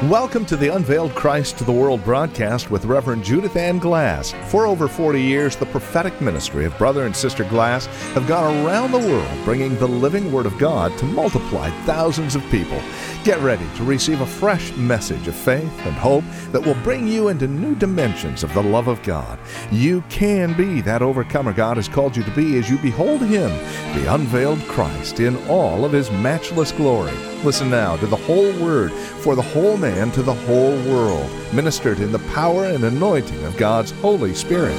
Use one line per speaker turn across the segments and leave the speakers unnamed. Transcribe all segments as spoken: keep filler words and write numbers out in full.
Welcome to the Unveiled Christ to the World broadcast with Reverend Judith Ann Glass. For over forty years, the prophetic ministry of Brother and Sister Glass have gone around the world bringing the living Word of God to multiply thousands of people. Get ready to receive a fresh message of faith and hope that will bring you into new dimensions of the love of God. You can be that overcomer God has called you to be as you behold Him, the unveiled Christ, in all of His matchless glory. Listen now to the whole Word for the whole man to the whole world, ministered in the power and anointing of God's Holy Spirit.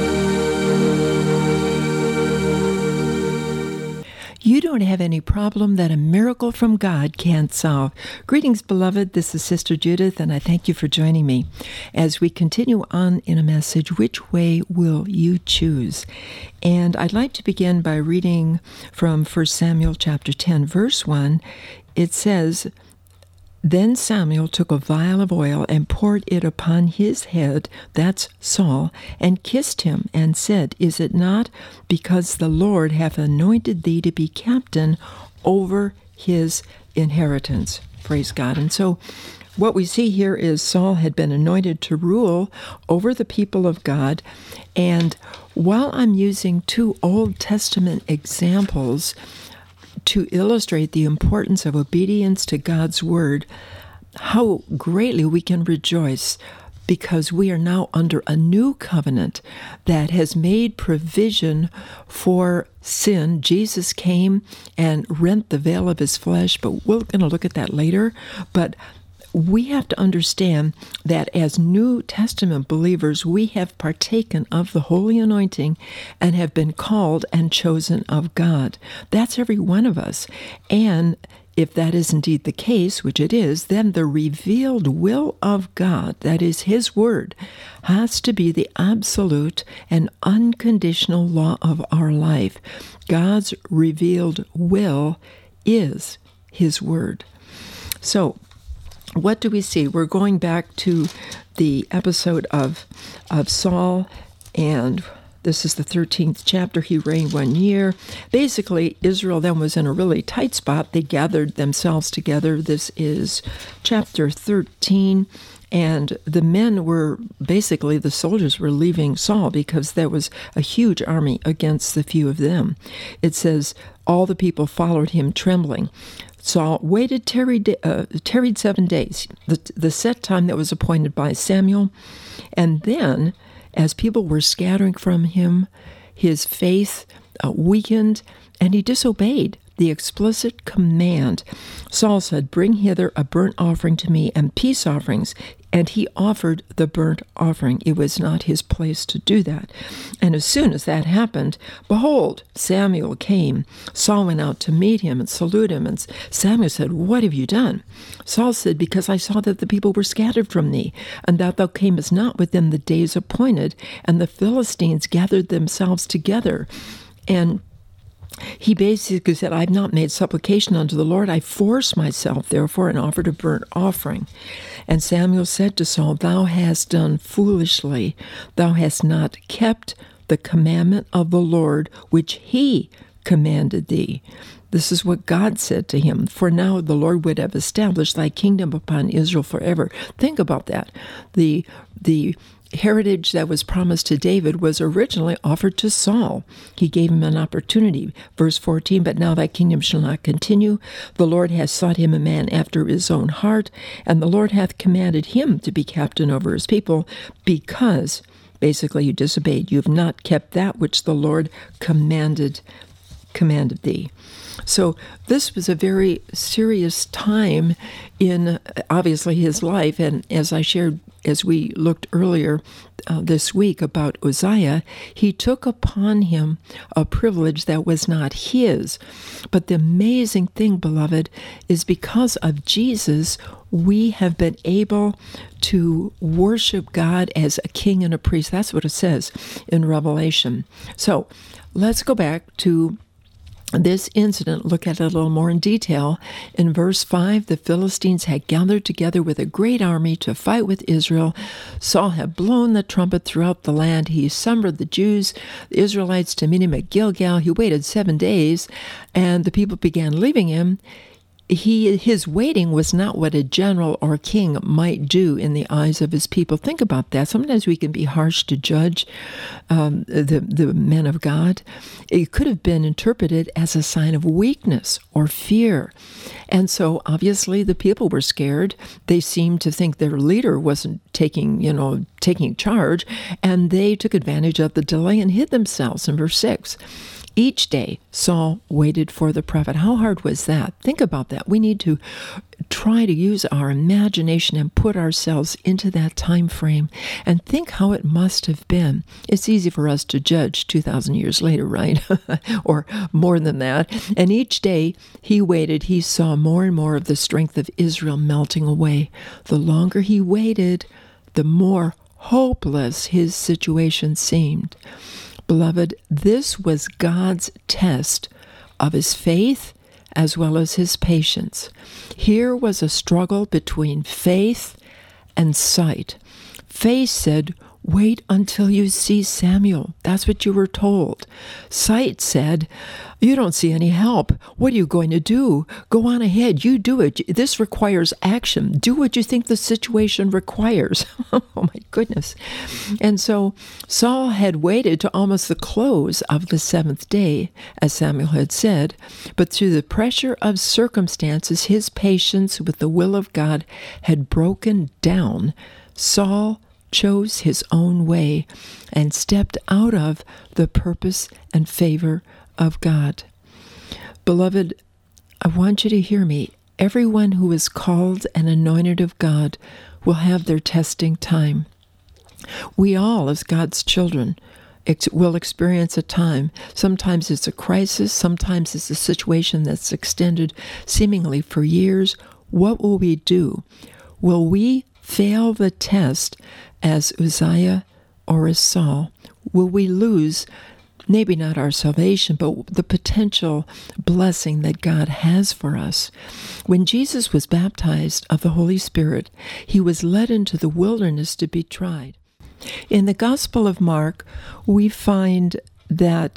You don't have any problem that a miracle from God can't solve. Greetings, beloved. This is Sister Judith, and I thank you for joining me. As we continue on in a message, which way will you choose? And I'd like to begin by reading from First Samuel chapter ten, verse one. It says, "Then Samuel took a vial of oil and poured it upon his head," that's Saul, "and kissed him, and said, Is it not because the Lord hath anointed thee to be captain over his inheritance?" Praise God. And so what we see here is Saul had been anointed to rule over the people of God. And while I'm using two Old Testament examples to illustrate the importance of obedience to God's Word, how greatly we can rejoice because we are now under a new covenant that has made provision for sin. Jesus came and rent the veil of His flesh, but we're going to look at that later. But we have to understand that as New Testament believers, we have partaken of the holy anointing and have been called and chosen of God. That's every one of us. And if that is indeed the case, which it is, then the revealed will of God, that is His Word, has to be the absolute and unconditional law of our life. God's revealed will is His Word. So, what do we see? We're going back to the episode of, of Saul, and this is the thirteenth chapter. He reigned one year. Basically, Israel then was in a really tight spot. They gathered themselves together. This is chapter thirteen. And the men were, basically, the soldiers were leaving Saul because there was a huge army against the few of them. It says, all the people followed him trembling. Saul waited, tarried, uh, tarried seven days, the, the set time that was appointed by Samuel. And then, as people were scattering from him, his faith uh, weakened, and he disobeyed the explicit command. Saul said, "Bring hither a burnt offering to me and peace offerings." And he offered the burnt offering. It was not his place to do that. And as soon as that happened, behold, Samuel came. Saul went out to meet him and salute him. And Samuel said, "What have you done?" Saul said, "Because I saw that the people were scattered from thee, and that thou camest not within the days appointed, and the Philistines gathered themselves together." And he basically said, "I've not made supplication unto the Lord. I force myself, therefore, and offered a burnt offering." And Samuel said to Saul, "Thou hast done foolishly. Thou hast not kept the commandment of the Lord, which He commanded thee." This is what God said to him. "For now the Lord would have established thy kingdom upon Israel forever." Think about that. The, the heritage that was promised to David was originally offered to Saul. He gave him an opportunity. Verse fourteen, "But now thy kingdom shall not continue. The Lord hath sought him a man after his own heart, and the Lord hath commanded him to be captain over his people, because," basically, "you disobeyed. You have not kept that which the Lord commanded commanded thee." So this was a very serious time in, obviously, his life. And as I shared, as we looked earlier uh, this week about Uzziah, he took upon him a privilege that was not his. But the amazing thing, beloved, is because of Jesus, we have been able to worship God as a king and a priest. That's what it says in Revelation. So let's go back to this incident, look at it a little more in detail. In verse five, the Philistines had gathered together with a great army to fight with Israel. Saul had blown the trumpet throughout the land. He summoned the Jews, the Israelites, to meet him at Gilgal. He waited seven days, and the people began leaving him. he his waiting was not what a general or king might do in the eyes of his people. Think about that. Sometimes we can be harsh to judge um, the, the men of God. It could have been interpreted as a sign of weakness or fear. And so obviously the people were scared. They seemed to think their leader wasn't taking, you know, taking charge, and they took advantage of the delay and hid themselves in verse six. Each day, Saul waited for the prophet. How hard was that? Think about that. We need to try to use our imagination and put ourselves into that time frame and think how it must have been. It's easy for us to judge two thousand years later, right? Or more than that. And each day he waited, he saw more and more of the strength of Israel melting away. The longer he waited, the more hopeless his situation seemed. Beloved, this was God's test of his faith as well as his patience. Here was a struggle between faith and sight. Faith said, wait until you see Samuel. That's what you were told. Sight said, you don't see any help. What are you going to do? Go on ahead. You do it. This requires action. Do what you think the situation requires. Oh, my goodness. And so Saul had waited to almost the close of the seventh day, as Samuel had said, but through the pressure of circumstances, his patience with the will of God had broken down. Saul chose his own way and stepped out of the purpose and favor of God. Beloved, I want you to hear me. Everyone who is called and anointed of God will have their testing time. We all, as God's children, ex- will experience a time. Sometimes it's a crisis. Sometimes it's a situation that's extended seemingly for years. What will we do? Will we fail the test as Uzziah or as Saul? Will we lose maybe not our salvation, but the potential blessing that God has for us? When Jesus was baptized of the Holy Spirit, he was led into the wilderness to be tried. In the Gospel of Mark, we find that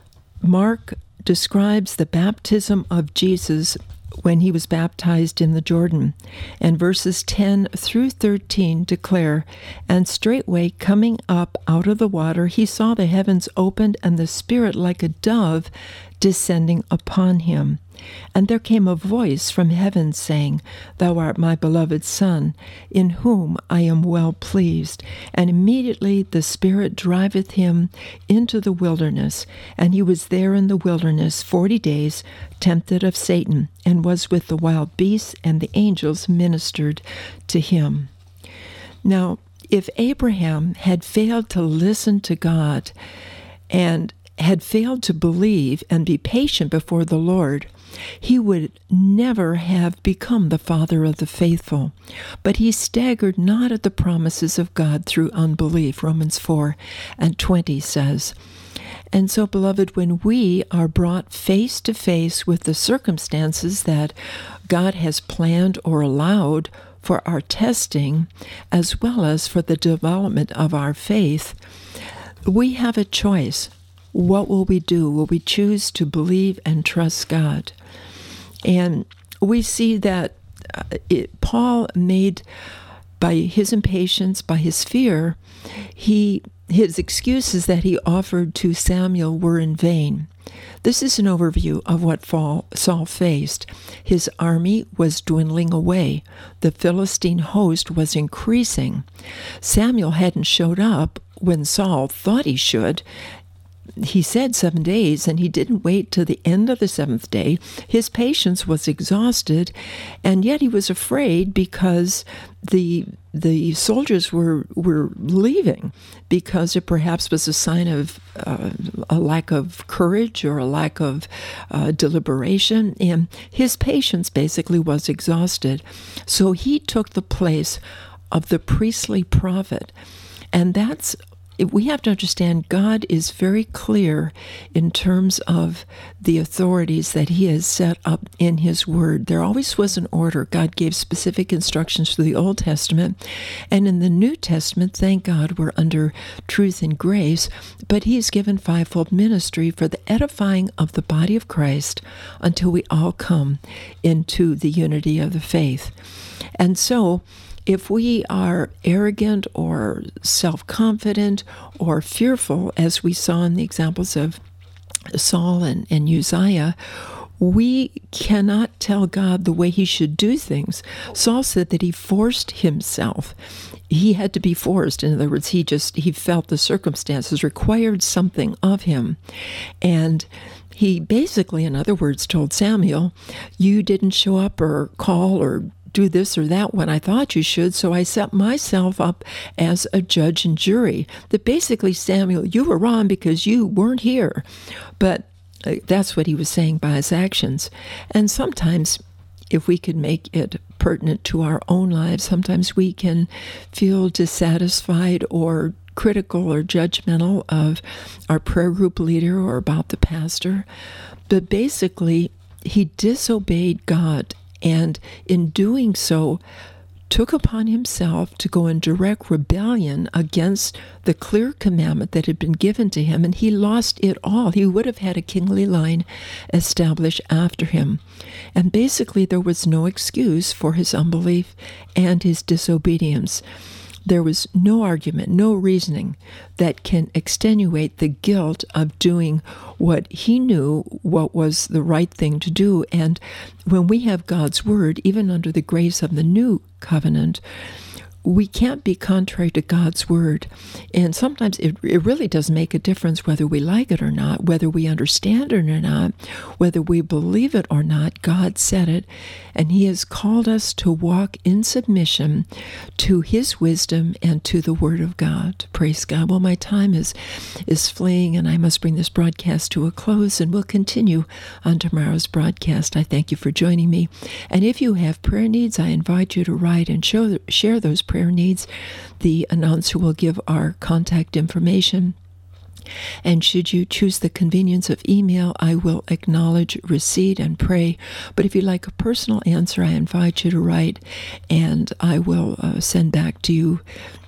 Mark describes the baptism of Jesus when he was baptized in the Jordan. And verses ten through thirteen declare, and straightway coming up out of the water, he saw the heavens opened and the Spirit like a dove descending upon him. And there came a voice from heaven saying, Thou art my beloved Son, in whom I am well pleased. And immediately the Spirit driveth him into the wilderness, and he was there in the wilderness forty days, tempted of Satan, and was with the wild beasts, and the angels ministered to him. Now, if Abraham had failed to listen to God and had failed to believe and be patient before the Lord, he would never have become the father of the faithful. But he staggered not at the promises of God through unbelief, Romans four and twenty says. And so, beloved, when we are brought face to face with the circumstances that God has planned or allowed for our testing, as well as for the development of our faith, we have a choice. What will we do? Will we choose to believe and trust God? And we see that uh, it, Paul made, by his impatience, by his fear, he his excuses that he offered to Samuel were in vain. This is an overview of what Saul faced. His army was dwindling away. The Philistine host was increasing. Samuel hadn't showed up when Saul thought he should. He said seven days, and he didn't wait till the end of the seventh day. His patience was exhausted, and yet he was afraid because the the soldiers were were leaving, because it perhaps was a sign of uh, a lack of courage or a lack of uh, deliberation, and his patience basically was exhausted. So he took the place of the priestly prophet, and that's we have to understand God is very clear in terms of the authorities that he has set up in his word. There always was an order. God gave specific instructions through the Old Testament. And in the New Testament, thank God, we're under truth and grace, but he's given fivefold ministry for the edifying of the body of Christ until we all come into the unity of the faith. And so, if we are arrogant or self-confident or fearful, as we saw in the examples of Saul and, and Uzziah, we cannot tell God the way he should do things. Saul said that he forced himself. He had to be forced. In other words, he just, he felt the circumstances required something of him. And he basically, in other words, told Samuel, you didn't show up or call or do this or that when I thought you should, so I set myself up as a judge and jury. That basically, Samuel, you were wrong because you weren't here. But uh, that's what he was saying by his actions. And sometimes, if we could make it pertinent to our own lives, sometimes we can feel dissatisfied or critical or judgmental of our prayer group leader or about the pastor. But basically, he disobeyed God, and in doing so, took upon himself to go in direct rebellion against the clear commandment that had been given to him, and he lost it all. He would have had a kingly line established after him. And basically, there was no excuse for his unbelief and his disobedience. There was no argument, no reasoning that can extenuate the guilt of doing what he knew what was the right thing to do. And when we have God's word, even under the grace of the new covenant, we can't be contrary to God's word. And sometimes it, it really does make a difference whether we like it or not, whether we understand it or not, whether we believe it or not. God said it, and he has called us to walk in submission to his wisdom and to the word of God. Praise God. Well, my time is, is fleeing, and I must bring this broadcast to a close, and we'll continue on tomorrow's broadcast. I thank you for joining me. And if you have prayer needs, I invite you to write and show, share those prayer needs. The announcer will give our contact information. And should you choose the convenience of email, I will acknowledge receipt and pray. But if you'd like a personal answer, I invite you to write, and I will uh, send back to you,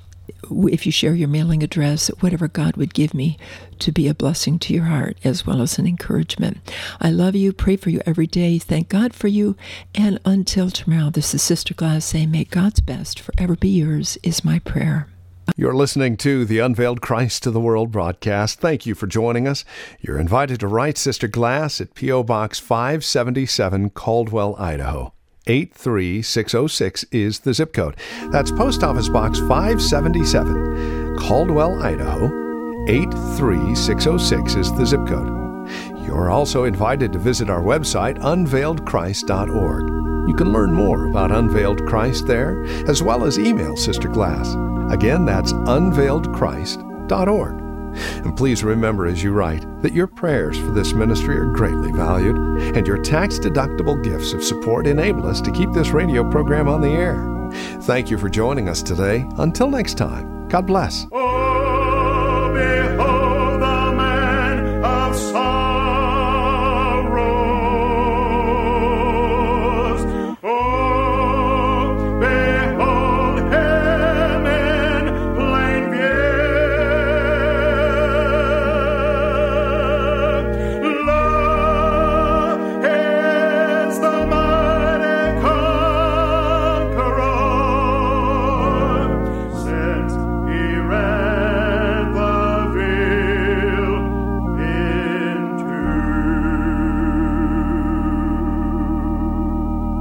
if you share your mailing address, whatever God would give me to be a blessing to your heart as well as an encouragement. I love you, pray for you every day, thank God for you, and until tomorrow, this is Sister Glass saying, may God's best forever be yours is my prayer.
You're listening to the Unveiled Christ to the World broadcast. Thank you for joining us. You're invited to write Sister Glass at P O. Box five seventy-seven, Caldwell, Idaho. eight three six oh six is the zip code. That's Post Office Box five seventy-seven, Caldwell, Idaho. eight three six oh six is the zip code. You're also invited to visit our website, unveiled christ dot org. You can learn more about Unveiled Christ there, as well as email Sister Glass. Again, that's unveiled christ dot org. And please remember as you write that your prayers for this ministry are greatly valued, and your tax-deductible gifts of support enable us to keep this radio program on the air. Thank you for joining us today. Until next time, God bless.
Oh,